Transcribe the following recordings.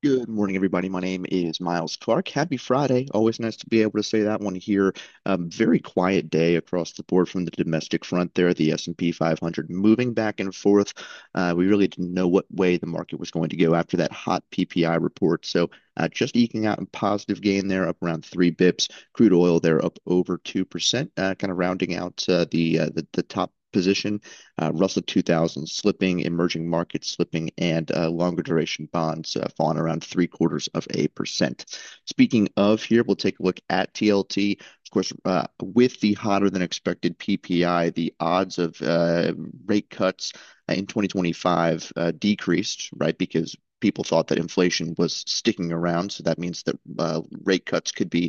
Good morning, everybody. My name is Miles Clark. Happy Friday. Always nice to be able to say that one here. Very quiet day across the board from the domestic front there. The S&P 500 moving back and forth. We really didn't know what way the market was going to go after that hot PPI report. So just eking out a positive gain there, up around 3 bips. Crude oil there up over 2%, kind of rounding out the top position. Russell 2000 slipping, emerging markets slipping, and longer duration bonds falling around 0.75%. Speaking of here, we'll take a look at TLT. Of course, with the hotter than expected PPI, the odds of rate cuts in 2025 decreased, right? Because people thought that inflation was sticking around. So that means that rate cuts could be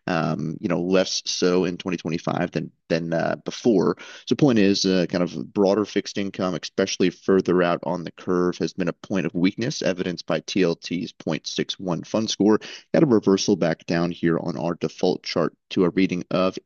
less so in 2025 than before. So point is, kind of broader fixed income, especially further out on the curve, has been a point of weakness, evidenced by TLT's 0.61 fund score. Got a reversal back down here on our default chart to a reading of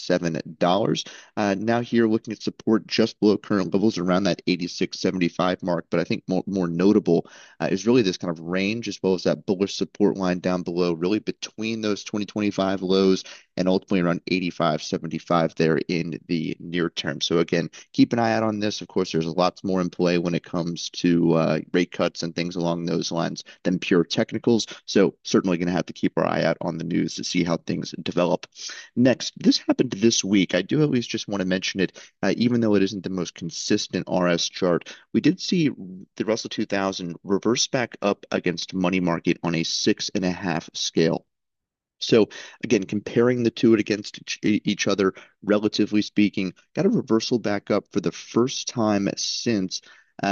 $87. Now here looking at support just below current levels around that 86.75 mark. But I think more notable is really this kind of range as well as that bullish support line down below, really between those 2025 lows and ultimately around 85.75 there in the near term. So again, keep an eye out on this. Of course, there's lots more in play when it comes to rate cuts and things along those lines than pure technicals. So certainly going to have to keep our eye out on the news to see how things develop. Next, this happened this week. I do at least just want to mention it, even though it isn't the most consistent RS chart. We did see the Russell 2000 reverse back up against money market on a 6.5 scale. So again, comparing the two against each other, relatively speaking, got a reversal back up for the first time since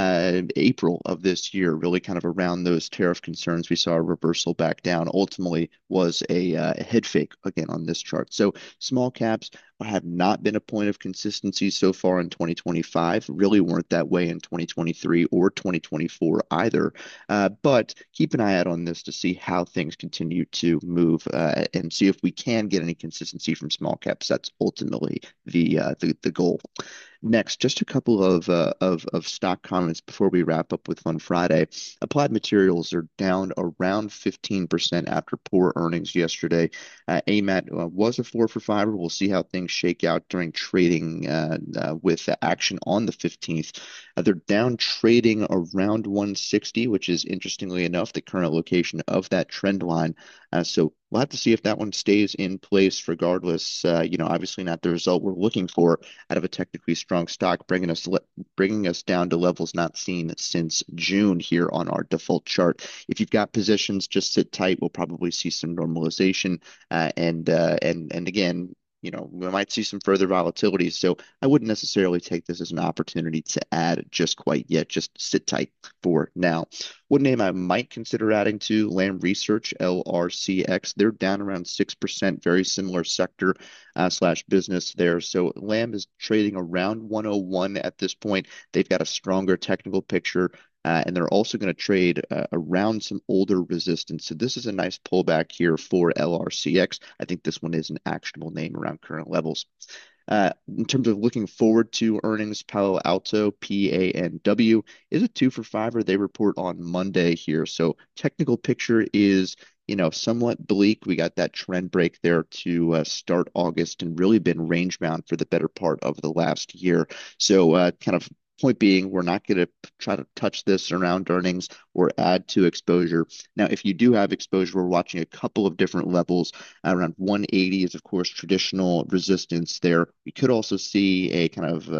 April of this year, really kind of around those tariff concerns. We saw a reversal back down. Ultimately, was a head fake again on this chart. So small caps have not been a point of consistency so far in 2025. Really weren't that way in 2023 or 2024 either. But keep an eye out on this to see how things continue to move and see if we can get any consistency from small caps. That's ultimately the goal. Next, just a couple of stock comments before we wrap up with Fun Friday. Applied Materials are down around 15% after poor earnings yesterday. AMAT was a 4 for 5. We'll see how things shake out during trading with action on the 15th. They're down trading around 160, which is interestingly enough the current location of that trend line. So we'll have to see if that one stays in place regardless. Obviously not the result we're looking for out of a technically strong stock, bringing us down to levels not seen since June here on our default chart. If you've got positions, just sit tight. We'll probably see some normalization, and again, we might see some further volatility. So I wouldn't necessarily take this as an opportunity to add just quite yet. Just sit tight for now. One name I might consider adding to Lam Research, LRCX. They're down around 6%, very similar sector slash business there. So Lam is trading around 101 at this point. They've got a stronger technical picture. And they're also going to trade around some older resistance. So this is a nice pullback here for LRCX. I think this one is an actionable name around current levels. In terms of looking forward to earnings, Palo Alto, PANW, is a 2 for 5. They report on Monday here. So technical picture is somewhat bleak. We got that trend break there to start August and really been range bound for the better part of the last year. So kind of point being, we're not going to try to touch this around earnings or add to exposure. Now, if you do have exposure, we're watching a couple of different levels. Around 180 is, of course, traditional resistance there. We could also see a kind of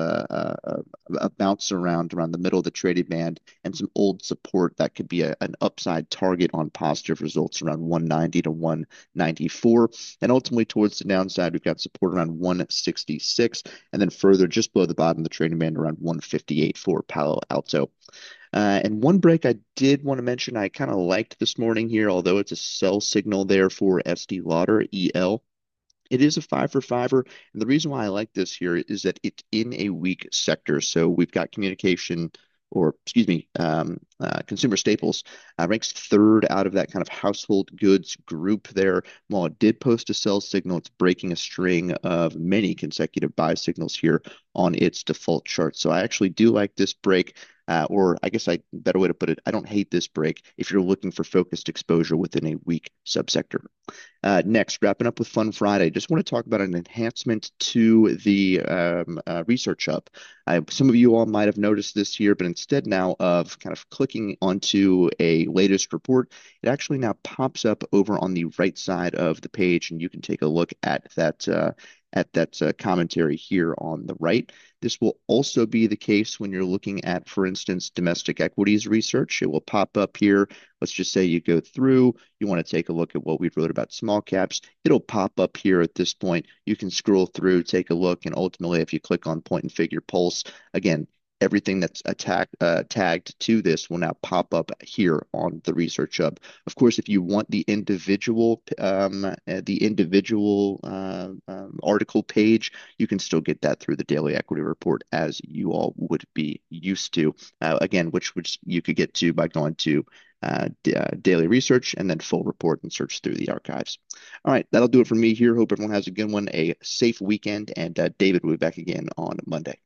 a bounce around the middle of the trading band and some old support that could be an upside target on positive results around 190 to 194. And ultimately, towards the downside, we've got support around 166, and then further just below the bottom of the trading band around 158 for Palo Alto. And one break I did want to mention I kind of liked this morning here, although it's a sell signal there for Estee Lauder, EL. It is a 5 for 5. And the reason why I like this here is that it's in a weak sector. So we've got communication, or excuse me, consumer staples, ranks third out of that kind of household goods group there. While it did post a sell signal, it's breaking a string of many consecutive buy signals here on its default chart. So I actually do like this break. or I guess better way to put it, I don't hate this break if you're looking for focused exposure within a weak subsector. Next, wrapping up with Fun Friday, just want to talk about an enhancement to the Research Hub. Some of you all might have noticed this year, but instead now of kind of clicking onto a latest report, it actually now pops up over on the right side of the page, and you can take a look at that commentary here on the right. This will also be the case when you're looking at, for instance, domestic equities research. It will pop up here. Let's just say you go through, you want to take a look at what we wrote about small caps. It'll pop up here at this point. You can scroll through, take a look, and ultimately, if you click on point and figure pulse, again, everything that's tagged to this will now pop up here on the Research Hub. Of course, if you want the individual article page, you can still get that through the daily equity report as you all would be used to. Again, which you could get to by going to daily research and then full report and search through the archives. All right, that'll do it for me here. Hope everyone has a good one, a safe weekend, and David will be back again on Monday.